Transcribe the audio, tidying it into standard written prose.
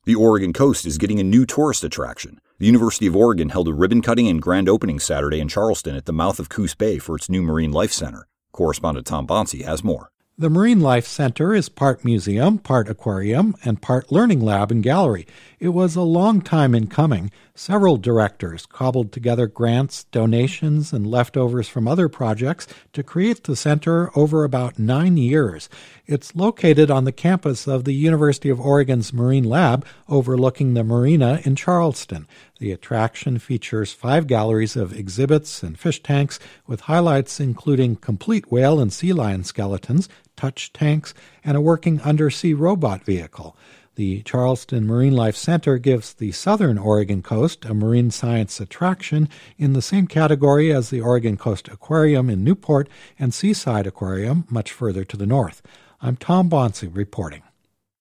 The Oregon coast is getting a new tourist attraction. The University of Oregon held a ribbon-cutting and grand opening Saturday in Charleston at the mouth of Coos Bay for its new Marine Life Center. Correspondent Tom Bonsi has more. The Marine Life Center is part museum, part aquarium, and part learning lab and gallery. It was a long time in coming. Several directors cobbled together grants, donations, and leftovers from other projects to create the center over about 9 years. It's located on the campus of the University of Oregon's Marine Lab, overlooking the marina in Charleston. The attraction features 5 galleries of exhibits and fish tanks, with highlights including complete whale and sea lion skeletons, touch tanks, and a working undersea robot vehicle. The Charleston Marine Life Center gives the southern Oregon coast a marine science attraction in the same category as the Oregon Coast Aquarium in Newport and Seaside Aquarium much further to the north. I'm Tom Bonsi reporting.